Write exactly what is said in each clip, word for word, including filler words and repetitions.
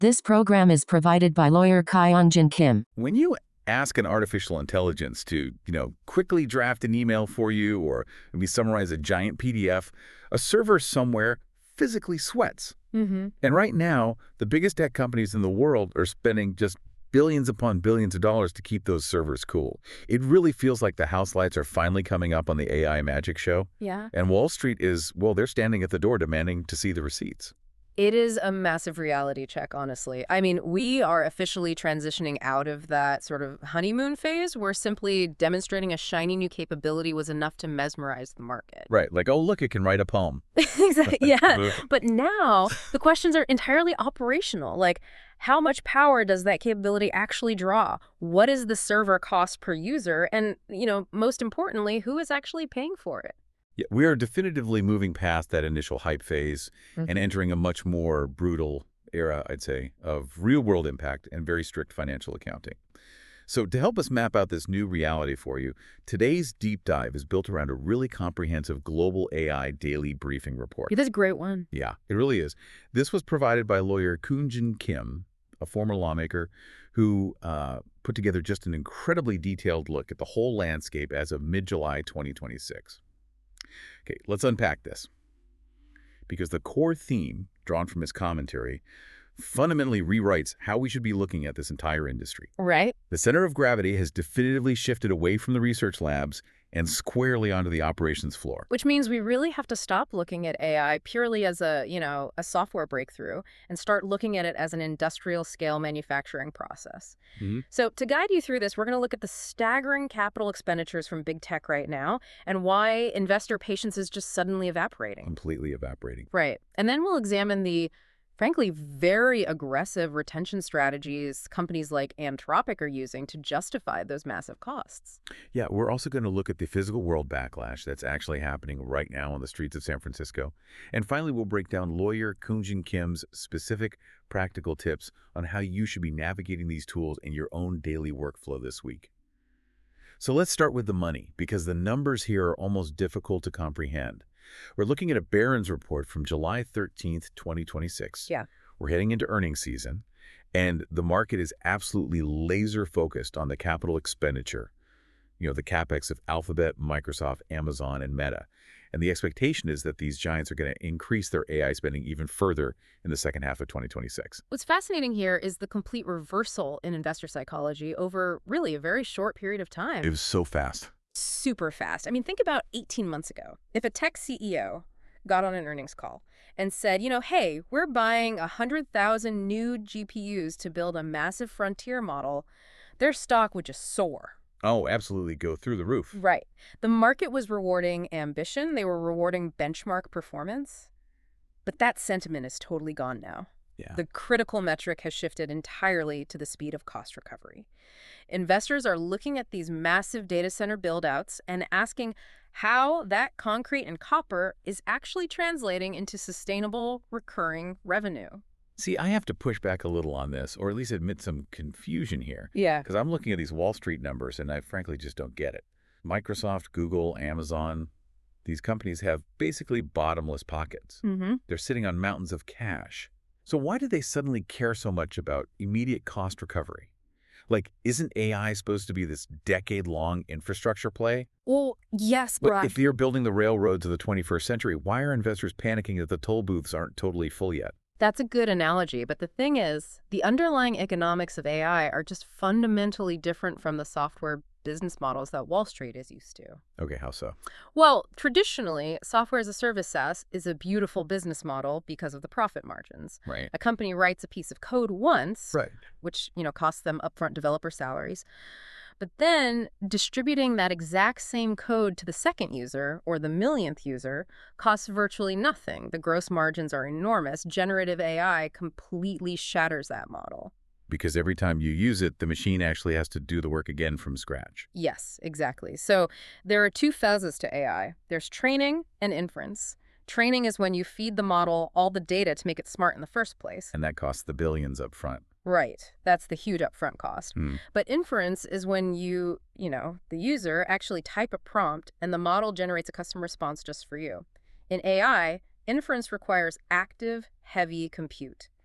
This program is provided by lawyer Kyung-Jin Kim. When you ask an artificial intelligence to, you know, quickly draft an email for you or maybe summarize a giant P D F, a server somewhere physically sweats. Mm-hmm. And right now, the biggest tech companies in the world are spending just billions upon billions of dollars to keep those servers cool. It really feels like the house lights are finally coming up on the A I magic show. Yeah. And Wall Street is, well, they're standing at the door demanding to see the receipts. It is a massive reality check, honestly. I mean, we are officially transitioning out of that sort of honeymoon phase where simply demonstrating a shiny new capability was enough to mesmerize the market. Right. Like, oh, look, it can write a poem. Exactly. Yeah. But now the questions are entirely operational. Like, how much power does that capability actually draw? What is the server cost per user? And, you know, most importantly, who is actually paying for it? Yeah, we are definitively moving past that initial hype phase Mm-hmm. and entering a much more brutal era, I'd say, of real-world impact and very strict financial accounting. So to help us map out this new reality for you, today's deep dive is built around a really comprehensive global A I daily briefing report. Yeah, that's a great one. Yeah, it really is. This was provided by lawyer Kyung-Jin Kim, a former lawmaker who uh, put together just an incredibly detailed look at the whole landscape as of mid-July twenty twenty-six. Okay, let's unpack this. Because the core theme, drawn from his commentary, fundamentally rewrites how we should be looking at this entire industry. Right. The center of gravity has definitively shifted away from the research labs and squarely onto the operations floor. Which means we really have to stop looking at A I purely as a, you know, a software breakthrough and start looking at it as an industrial scale manufacturing process. Mm-hmm. So to guide you through this, we're going to look at the staggering capital expenditures from big tech right now and why investor patience is just suddenly evaporating. Completely evaporating. Right. And then we'll examine the frankly, very aggressive retention strategies companies like Anthropic are using to justify those massive costs. Yeah, we're also going to look at the physical world backlash that's actually happening right now on the streets of San Francisco. And finally, we'll break down lawyer Kyung-Jin Kim's specific practical tips on how you should be navigating these tools in your own daily workflow this week. So let's start with the money, because the numbers here are almost difficult to comprehend. We're looking at a Barron's report from July thirteenth, twenty twenty-six. Yeah. We're heading into earnings season, and the market is absolutely laser-focused on the capital expenditure, you know, the CapEx of Alphabet, Microsoft, Amazon, and Meta. And the expectation is that these giants are going to increase their A I spending even further in the second half of twenty twenty-six. What's fascinating here is the complete reversal in investor psychology over really a very short period of time. It was so fast. Super fast. I mean, think about eighteen months ago. If a tech C E O got on an earnings call and said, you know, hey, we're buying one hundred thousand new G P Us to build a massive frontier model, their stock would just soar. Oh, absolutely go through the roof. Right. The market was rewarding ambition. They were rewarding benchmark performance. But that sentiment is totally gone now. Yeah. The critical metric has shifted entirely to the speed of cost recovery. Investors are looking at these massive data center build-outs and asking how that concrete and copper is actually translating into sustainable, recurring revenue. See, I have to push back a little on this, or at least admit some confusion here. Yeah. Because I'm looking at these Wall Street numbers, and I frankly just don't get it. Microsoft, Google, Amazon, these companies have basically bottomless pockets. Mm-hmm. They're sitting on mountains of cash. So why do they suddenly care so much about immediate cost recovery? Like, isn't A I supposed to be this decade-long infrastructure play? Well, yes, But but if you're building the railroads of the twenty-first century, why are investors panicking that the toll booths aren't totally full yet? that's a good analogy. But the thing is, the underlying economics of A I are just fundamentally different from the software business models that Wall Street is used to. Okay, how so? Well, traditionally, software as a service SaaS is a beautiful business model because of the profit margins. Right. A company writes a piece of code once, Right. which, you know, costs them upfront developer salaries. But then distributing that exact same code to the second user or the millionth user costs virtually nothing. The gross margins are enormous. Generative A I completely shatters that model. Because every time you use it, the machine actually has to do the work again from scratch. Yes, exactly. So there are two phases to A I. There's training and inference. Training is when you feed the model all the data to make it smart in the first place. And that costs the billions up front. Right. That's the huge upfront cost. Hmm. But inference is when you, you know, the user actually type a prompt and the model generates a custom response just for you. In A I, inference requires active, heavy compute.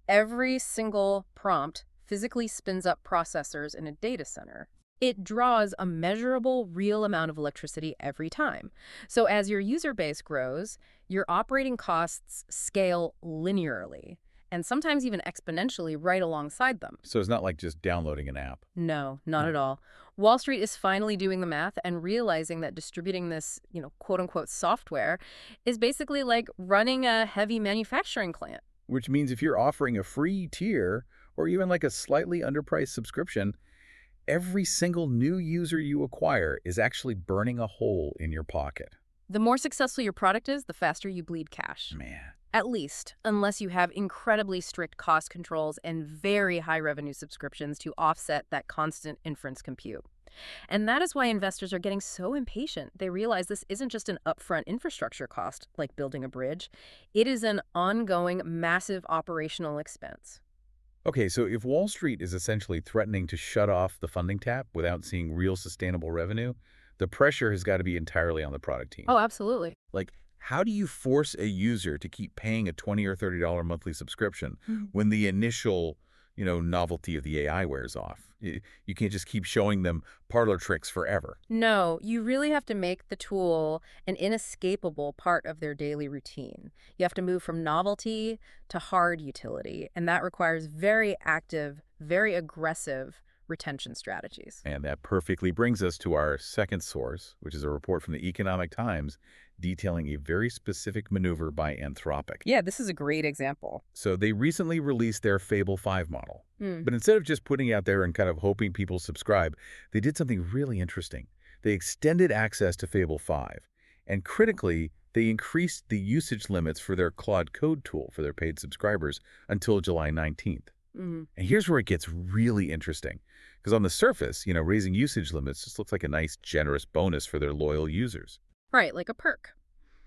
Every single prompt physically spins up processors in a data center. It draws a measurable, real amount of electricity every time. So as your user base grows, your operating costs scale linearly, and sometimes even exponentially right alongside them. So it's not like just downloading an app. No, not No. at all. Wall Street is finally doing the math and realizing that distributing this, you know, quote-unquote software is basically like running a heavy manufacturing plant. Which means if you're offering a free tier or even like a slightly underpriced subscription, every single new user you acquire is actually burning a hole in your pocket. The more successful your product is, the faster you bleed cash. Man. At least, unless you have incredibly strict cost controls and very high revenue subscriptions to offset that constant inference compute. And that is why investors are getting so impatient. They realize this isn't just an upfront infrastructure cost, like building a bridge. It is an ongoing, massive operational expense. Okay, so if Wall Street is essentially threatening to shut off the funding tap without seeing real sustainable revenue, the pressure has got to be entirely on the product team. Oh, absolutely. Like, how do you force a user to keep paying a twenty or thirty dollar monthly subscription Mhm. when the initial, you know, novelty of the A I wears off? You you can't just keep showing them parlor tricks forever. No, you really have to make the tool an inescapable part of their daily routine. You have to move from novelty to hard utility, and that requires very active, very aggressive retention strategies. And that perfectly brings us to our second source, which is a report from the Economic Times detailing a very specific maneuver by Anthropic. Yeah, this is a great example. So they recently released their Fable five model. Hmm. But instead of just putting it out there and kind of hoping people subscribe, they did something really interesting. They extended access to Fable five. And critically, they increased the usage limits for their Claude Code tool for their paid subscribers until July nineteenth. Mhm. And here's where it gets really interesting. Because on the surface, you know, raising usage limits just looks like a nice, generous bonus for their loyal users. Right, like a perk.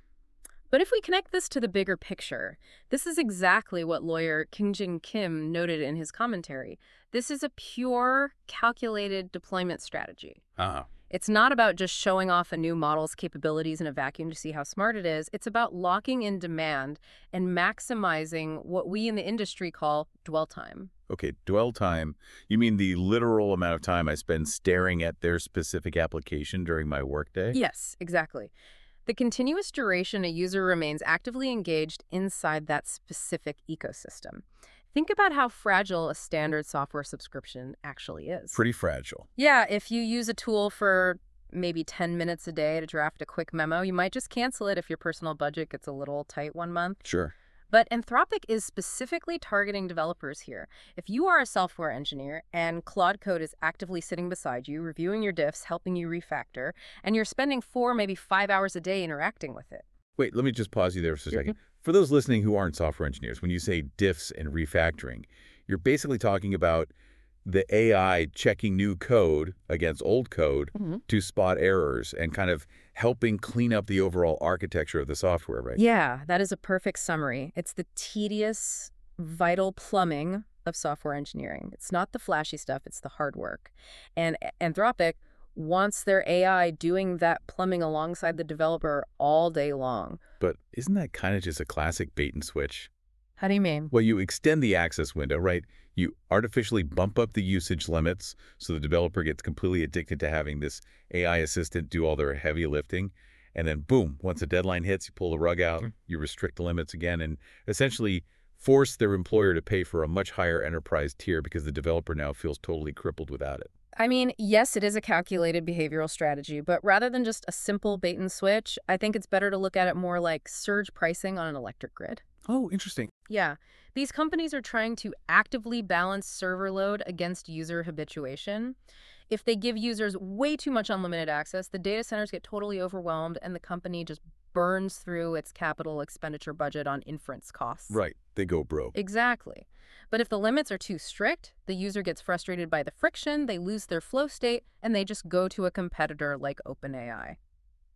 But if we connect this to the bigger picture, this is exactly what lawyer Kyungjin Kim noted in his commentary. This is a pure, calculated deployment strategy. Uh-huh. It's not about just showing off a new model's capabilities in a vacuum to see how smart it is. It's about locking in demand and maximizing what we in the industry call dwell time. Okay, dwell time. You mean the literal amount of time I spend staring at their specific application during my workday? Yes, exactly. The continuous duration a user remains actively engaged inside that specific ecosystem. Think about how fragile a standard software subscription actually is. Pretty fragile. Yeah, if you use a tool for maybe ten minutes a day to draft a quick memo, you might just cancel it if your personal budget gets a little tight one month. Sure. But Anthropic is specifically targeting developers here. If you are a software engineer and Claude Code is actively sitting beside you, reviewing your diffs, helping you refactor, and you're spending four, maybe five hours a day interacting with it. Wait, let me just pause you there for a second. For those listening who aren't software engineers, when you say diffs and refactoring, you're basically talking about the A I checking new code against old code Mhm. to spot errors and kind of helping clean up the overall architecture of the software, right? Yeah, that is a perfect summary. It's the tedious, vital plumbing of software engineering. It's not the flashy stuff, it's the hard work. And Anthropic wants their A I doing that plumbing alongside the developer all day long. But isn't that kind of just a classic bait and switch? How do you mean? Well, you extend the access window, right? You artificially bump up the usage limits so the developer gets completely addicted to having this A I assistant do all their heavy lifting. And then, boom, once the deadline hits, you pull the rug out, you restrict the limits again, and essentially force their employer to pay for a much higher enterprise tier because the developer now feels totally crippled without it. I mean, yes, it is a calculated behavioral strategy, but rather than just a simple bait and switch, I think it's better to look at it more like surge pricing on an electric grid. Oh, interesting. Yeah, these companies are trying to actively balance server load against user habituation. If they give users way too much unlimited access, the data centers get totally overwhelmed and the company just burns through its capital expenditure budget on inference costs. Right. They go broke. Exactly. But if the limits are too strict, the user gets frustrated by the friction, they lose their flow state, and they just go to a competitor like OpenAI.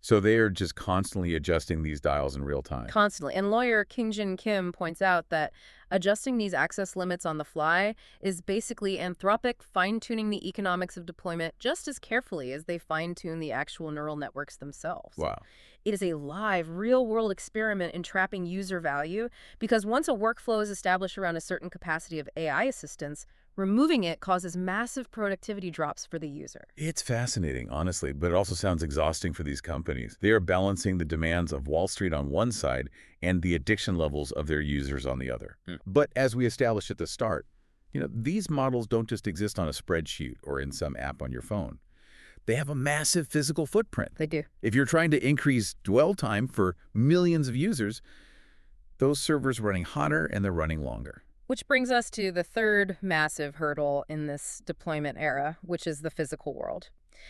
So they are just constantly adjusting these dials in real time. Constantly. And lawyer Kyung-Jin Kim points out that adjusting these access limits on the fly is basically Anthropic fine-tuning the economics of deployment just as carefully as they fine-tune the actual neural networks themselves. Wow. It is a live, real-world experiment in trapping user value because once a workflow is established around a certain capacity of A I assistance, removing it causes massive productivity drops for the user. It's fascinating, honestly, but it also sounds exhausting for these companies. They are balancing the demands of Wall Street on one side and the addiction levels of their users on the other. Hmm. But as we established at the start, you know, these models don't just exist on a spreadsheet or in some app on your phone. They have a massive physical footprint. They do. If you're trying to increase dwell time for millions of users, those servers are running hotter and they're running longer. Which brings us to the third massive hurdle in this deployment era, which is the physical world.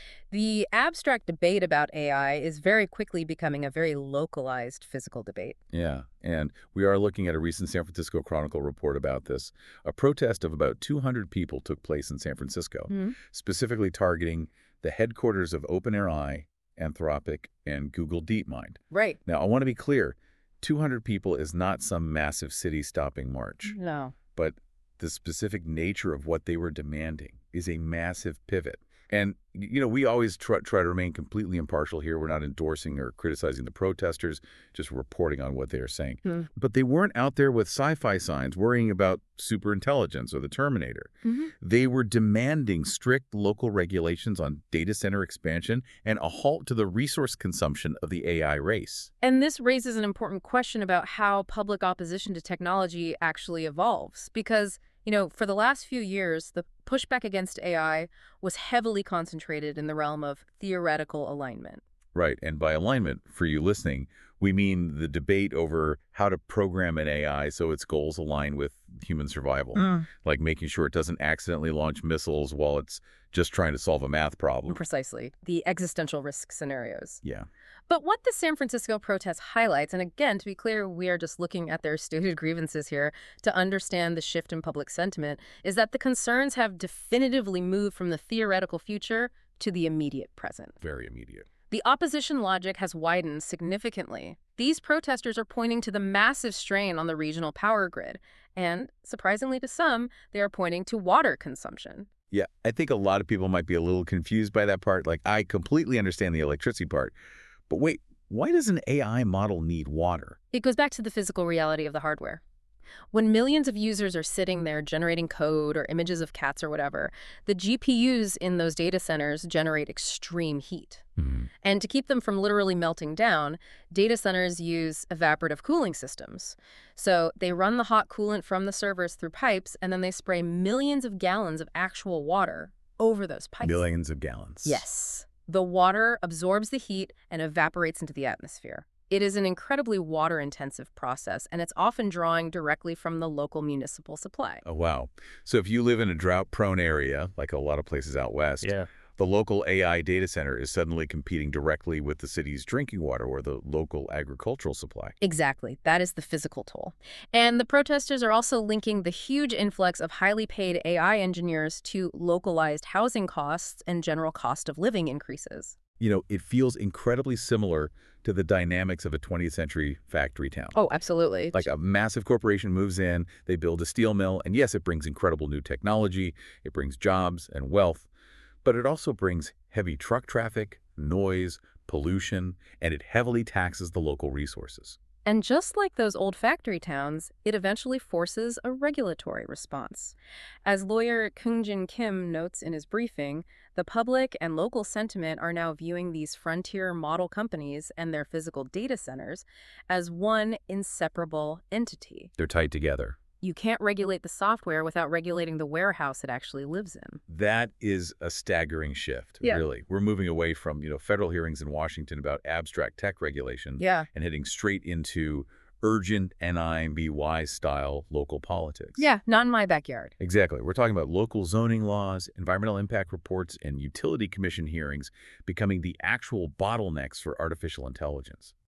The abstract debate about A I is very quickly becoming a very localized physical debate. Yeah, and we are looking at a recent San Francisco Chronicle report about this. A protest of about two hundred people took place in San Francisco, mm-hmm. specifically targeting the headquarters of OpenAI, Anthropic, and Google DeepMind. Right. Now, I want to be clear. two hundred people is not some massive city-stopping march. No. But the specific nature of what they were demanding is a massive pivot. And, you know, we always try, try to remain completely impartial here. We're not endorsing or criticizing the protesters, just reporting on what they are saying. Hmm. But they weren't out there with sci-fi signs worrying about superintelligence or the Terminator. Mm-hmm. They were demanding strict local regulations on data center expansion and a halt to the resource consumption of the A I race. And this raises an important question about how public opposition to technology actually evolves. Because You know, for the last few years, the pushback against A I was heavily concentrated in the realm of theoretical alignment. Right. And by alignment, for you listening, we mean the debate over how to program an A I so its goals align with human survival, mm. like making sure it doesn't accidentally launch missiles while it's just trying to solve a math problem. Precisely. The existential risk scenarios. Yeah. But what the San Francisco protest highlights, and again, to be clear, we are just looking at their stated grievances here to understand the shift in public sentiment, is that the concerns have definitively moved from the theoretical future to the immediate present. Very immediate. The opposition logic has widened significantly. These protesters are pointing to the massive strain on the regional power grid, and, surprisingly to some, they are pointing to water consumption. Yeah, I think a lot of people might be a little confused by that part. Like, I completely understand the electricity part. But wait, why does an A I model need water? It goes back to the physical reality of the hardware. When millions of users are sitting there generating code or images of cats or whatever, the G P Us in those data centers generate extreme heat. Mm-hmm. And to keep them from literally melting down, data centers use evaporative cooling systems. So they run the hot coolant from the servers through pipes, and then they spray millions of gallons of actual water over those pipes. Millions of gallons. Yes. The water absorbs the heat and evaporates into the atmosphere. It is an incredibly water-intensive process, and it's often drawing directly from the local municipal supply. Oh, wow. So if you live in a drought-prone area, like a lot of places out west, yeah. the local A I data center is suddenly competing directly with the city's drinking water or the local agricultural supply. Exactly. That is the physical toll. And the protesters are also linking the huge influx of highly paid A I engineers to localized housing costs and general cost of living increases. You know, it feels incredibly similar to the dynamics of a twentieth century factory town. Oh, absolutely. Like a massive corporation moves in, they build a steel mill, and yes, it brings incredible new technology, it brings jobs and wealth, but it also brings heavy truck traffic, noise, pollution, and it heavily taxes the local resources. And just like those old factory towns, it eventually forces a regulatory response. As lawyer Kyung-Jin Kim notes in his briefing, the public and local sentiment are now viewing these frontier model companies and their physical data centers as one inseparable entity. They're tied together. You can't regulate the software without regulating the warehouse it actually lives in. That is a staggering shift, yeah. really. We're moving away from, you know, federal hearings in Washington about abstract tech regulation yeah. and heading straight into urgent N I M B Y-style local politics. Yeah, not in my backyard. Exactly. We're talking about local zoning laws, environmental impact reports, and utility commission hearings becoming the actual bottlenecks for artificial intelligence.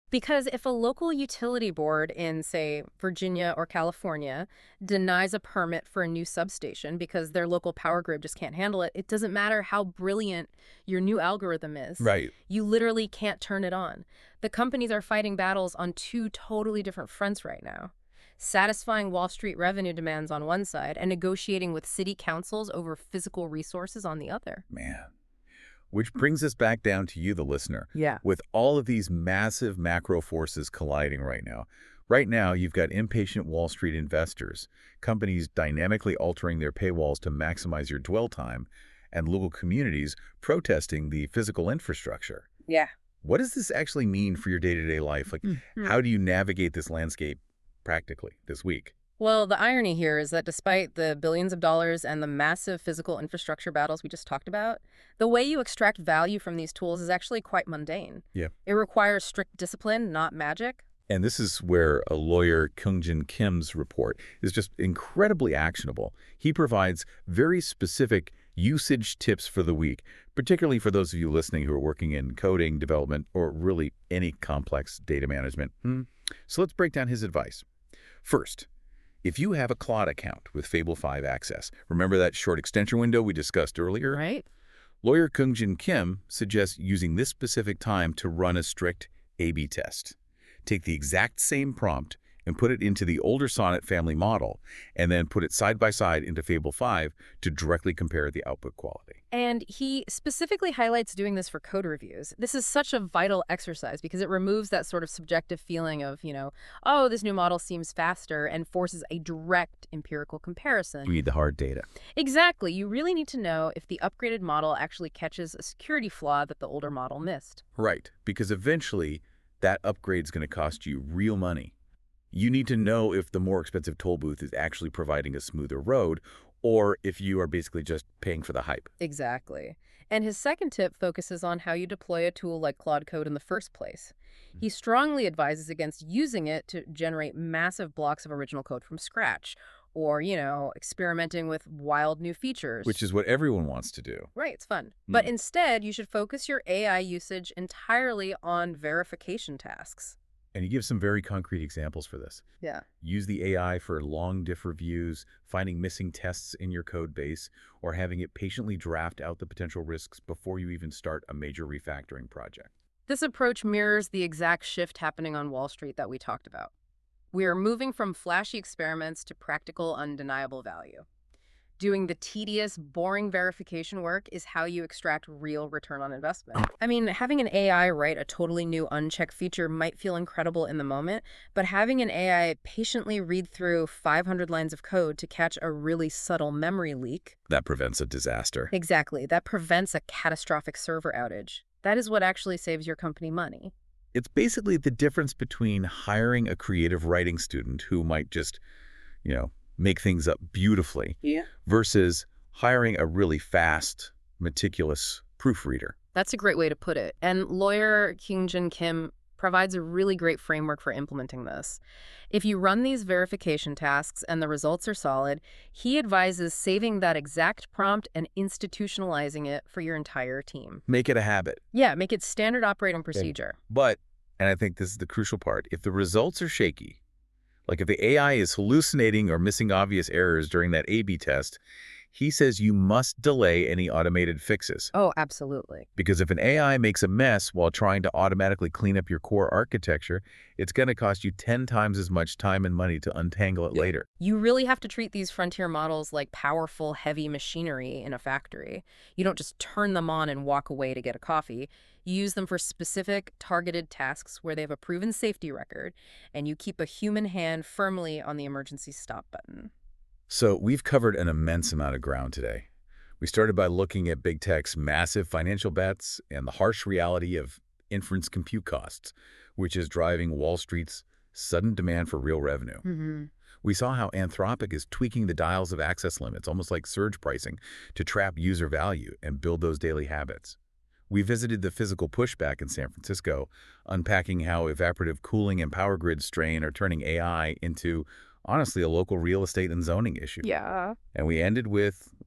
Because if a local utility board in, say, Virginia or California denies a permit for a new substation because their local power grid just can't handle it, it doesn't matter how brilliant your new algorithm is. Right. You literally can't turn it on. The companies are fighting battles on two totally different fronts right now. Satisfying Wall Street revenue demands on one side and negotiating with city councils over physical resources on the other. Man. Which brings us back down to you, the listener. Yeah. With all of these massive macro forces colliding right now, right now you've got impatient Wall Street investors, companies dynamically altering their paywalls to maximize your dwell time, and local communities protesting the physical infrastructure. Yeah. What does this actually mean for your day-to-day life? Like, Mm-hmm. how do you navigate this landscape practically this week? Well, the irony here is that despite the billions of dollars and the massive physical infrastructure battles we just talked about, the way you extract value from these tools is actually quite mundane. Yeah. It requires strict discipline, not magic. And this is where a lawyer, Kyung-Jin Kim's report is just incredibly actionable. He provides very specific usage tips for the week, particularly for those of you listening who are working in coding, development, or really any complex data management. Hmm. So let's break down his advice. First, if you have a Claude account with Fable five Access, remember that short extension window we discussed earlier? Right. Lawyer Kyung-Jin Kim suggests using this specific time to run a strict A B test. Take the exact same prompt and put it into the older Sonnet family model, and then put it side by side into Fable five to directly compare the output quality. And he specifically highlights doing this for code reviews. This is such a vital exercise because it removes that sort of subjective feeling of, you know, oh, this new model seems faster, and forces a direct empirical comparison. You need the hard data. Exactly. You really need to know if the upgraded model actually catches a security flaw that the older model missed. Right, because eventually that upgrade's going to cost you real money. You need to know if the more expensive toll booth is actually providing a smoother road, or if you are basically just paying for the hype. Exactly. And his second tip focuses on how you deploy a tool like Claude Code in the first place. He strongly advises against using it to generate massive blocks of original code from scratch, or, you know, experimenting with wild new features. Which is what everyone wants to do. Right, it's fun. Mm. But instead, you should focus your A I usage entirely on verification tasks. And you give some very concrete examples for this. Yeah. Use the A I for long diff reviews, finding missing tests in your code base, or having it patiently draft out the potential risks before you even start a major refactoring project. This approach mirrors the exact shift happening on Wall Street that we talked about. We are moving from flashy experiments to practical, undeniable value. Doing the tedious, boring verification work is how you extract real return on investment. I mean, having an A I write a totally new unchecked feature might feel incredible in the moment, but having an A I patiently read through five hundred lines of code to catch a really subtle memory leak. That prevents a disaster. Exactly. That prevents a catastrophic server outage. That is what actually saves your company money. It's basically the difference between hiring a creative writing student who might just, you know, make things up beautifully, yeah, versus hiring a really fast, meticulous proofreader. That's a great way to put it. And lawyer Kyung-Jin Kim provides a really great framework for implementing this. If you run these verification tasks and the results are solid, he advises saving that exact prompt and institutionalizing it for your entire team. Make it a habit. Yeah, make it standard operating procedure. But, and I think this is the crucial part, if the results are shaky, like if the A I is hallucinating or missing obvious errors during that A B test, he says you must delay any automated fixes. Oh, absolutely. Because if an A I makes a mess while trying to automatically clean up your core architecture, it's going to cost you ten times as much time and money to untangle it later. You really have to treat these frontier models like powerful, heavy machinery in a factory. You don't just turn them on and walk away to get a coffee. You use them for specific, targeted tasks where they have a proven safety record, and you keep a human hand firmly on the emergency stop button. So we've covered an immense amount of ground today. We started by looking at big tech's massive financial bets and the harsh reality of inference compute costs, which is driving Wall Street's sudden demand for real revenue. Mm-hmm. We saw how Anthropic is tweaking the dials of access limits, almost like surge pricing, to trap user value and build those daily habits. We visited the physical pushback in San Francisco, unpacking how evaporative cooling and power grid strain are turning A I into, honestly, a local real estate and zoning issue. Yeah. And we ended with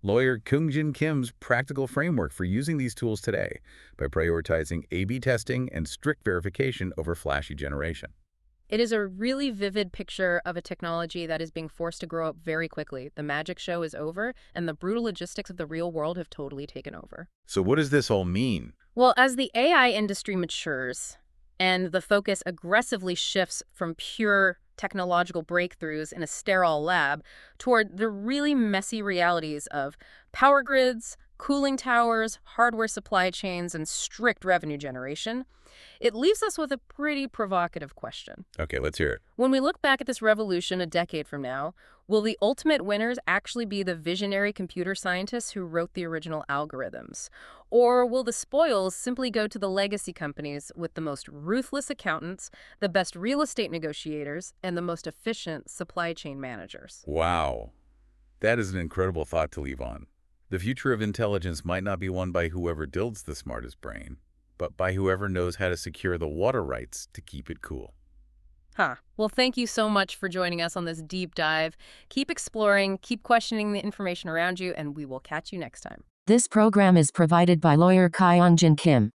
lawyer Kyungjin Kim's practical framework for using these tools today by prioritizing A B testing and strict verification over flashy generation. It is a really vivid picture of a technology that is being forced to grow up very quickly. The magic show is over, and the brutal logistics of the real world have totally taken over. So what does this all mean? Well, as the A I industry matures and the focus aggressively shifts from pure technological breakthroughs in a sterile lab toward the really messy realities of power grids, cooling towers, hardware supply chains, and strict revenue generation, it leaves us with a pretty provocative question. Okay, let's hear it. When we look back at this revolution a decade from now, will the ultimate winners actually be the visionary computer scientists who wrote the original algorithms? Or will the spoils simply go to the legacy companies with the most ruthless accountants, the best real estate negotiators, and the most efficient supply chain managers? Wow. That is an incredible thought to leave on. The future of intelligence might not be won by whoever builds the smartest brain, but by whoever knows how to secure the water rights to keep it cool. Huh. Well, thank you so much for joining us on this deep dive. Keep exploring, keep questioning the information around you, and we will catch you next time. This program is provided by lawyer Kyungjin Kim.